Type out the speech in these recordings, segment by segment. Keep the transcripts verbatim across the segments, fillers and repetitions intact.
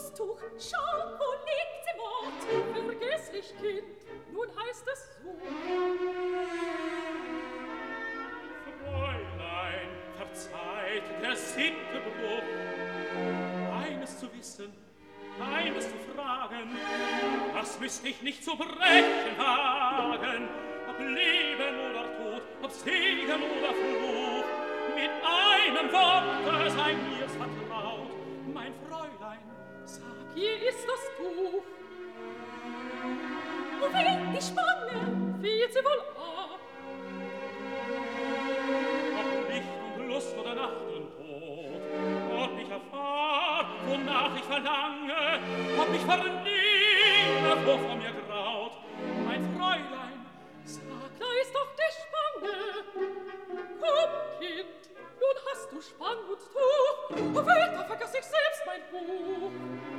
Brusttuch, schau, wo liegt sie Mord? Vergesslich, Kind, nun heißt es so. Fräulein, verzeiht der Sittebruch. Eines zu wissen, eines zu fragen, das müsst ich nicht zu brechen wagen. Ob Leben oder Tod, ob Segen oder Fluch, mit einem Worte sei mir's vertraut. Mein Fräulein, sag, hier ist das Tuch. Wo weht die Spanne, fiel sie wohl ab? Ob Licht und Lust oder Nacht und Tod, ob ich erfahr, wonach ich verlange, ob ich vernehme, wovon mir graut. Mein Fräulein, sag, da ist doch die Spanne. Komm, Kind, nun hast du Spann und Tuch. Oh, weh, da vergaß ich selbst mein Buch.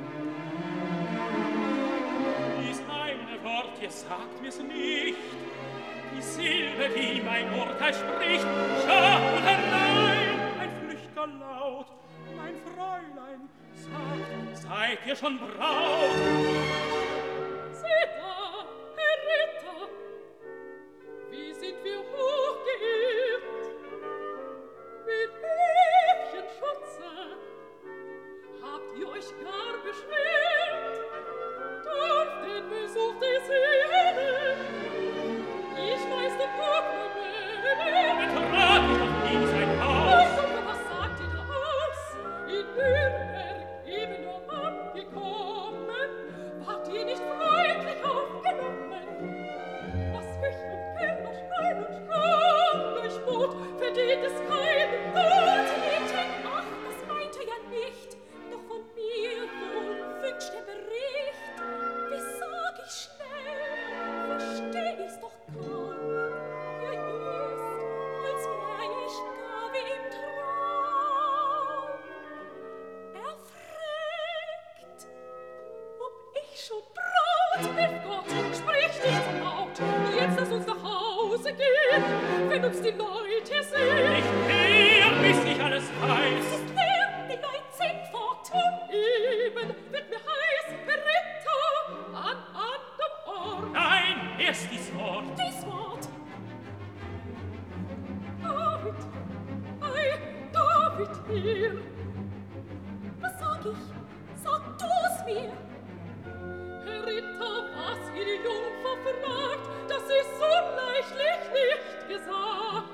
Dies eine Wort, ihr sagt mir's nicht. Die Silbe, die mein Urteil spricht, schau oder nein, ein flücht'ger Laut. Mein Fräulein, sagt, seid ihr schon Braut? Seht da, Herr Ritter, wie sind wir hochgeehrt. Mit Mädchenschutze habt ihr euch gar beschwert. Durch den Besuch des Herren, ich weiß der Programme. Betrat ich doch nie sein Haus. Und was sagt ihr da aus? In Nürnberg eben nur angekommen, wart ihr nicht freundlich aufgenommen? Was Küch und Keller, Schrein und Schrank euch bot, verdient es keinen Tod. Mädchen, ach, das meint er ja nicht, doch von mir wohl wünscht der Bericht. Wie sag ich schnell, versteh ich's doch kaum. Er ist, als wär ich gar wie im Traum. Er fragt, ob ich schon Braut, hilf Gott, sprich nicht so laut. Jetzt lass uns nach Hause gehen, wenn uns die Leute hier sehen. Nicht mehr, bis ich alles weiß. Es ist leer, die Leute sind fort. Eben wird mir heiß, Beretta, an anderem Ort. Nein, erst dies Wort. Dies Wort. David, ei, David hier. Was sag ich? Sag du's mir. Herr Ritter, was ihr die Jungfer fragt, das ist so leichtlich nicht gesagt.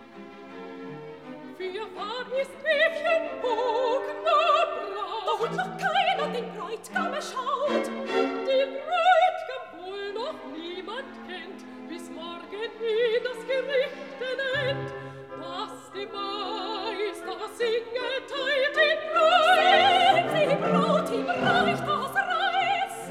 Für wahr ist Mädchen Bogner Braut. Doch noch keiner den Bräut'gam erschaut. Den Bräut'gam wohl noch niemand kennt, bis morgen ihn das Gerichte nennt. Dass die Meister singet, teilt den Preis. Seht, die Braut ihm reicht das Reis.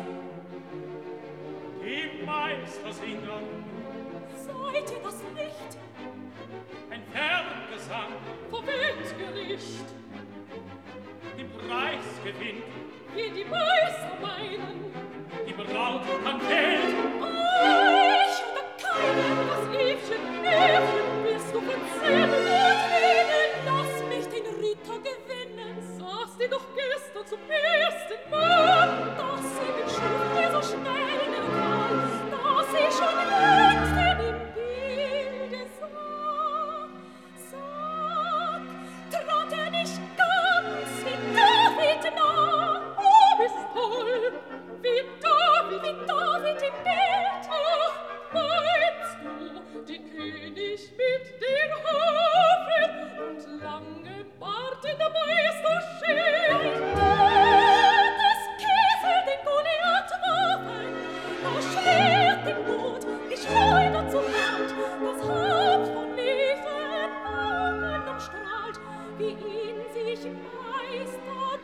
Die Meister singen. Seid ihr das nicht? Ein Ferngesang. Vor Wettgericht. Den Preis gewinnt. Wie die Meister meinen. Die Braut an Geld. Euch oder keinen, das Evchen, Evchen, wirst du verzählen und reden. Lass mich den Ritter gewinnen. Sahst du doch gestern zum ersten Mal, dass eben schuf mir so schnell der Karl, dass ich schon längst ihn im Bilde sah. Sag, trat er nicht ganz wie David nah? Oh, ist toll, wie David, wie David im Bild. Ach, meinst du, den König mit den Haaren und langem Bart in der Meisterschild? Des Kiesel den Goliath warfen, das Schwert im Not, die Schleuder zur Hand, das Haupt von Leben Augen umstrahlt, wie ihn sich Meister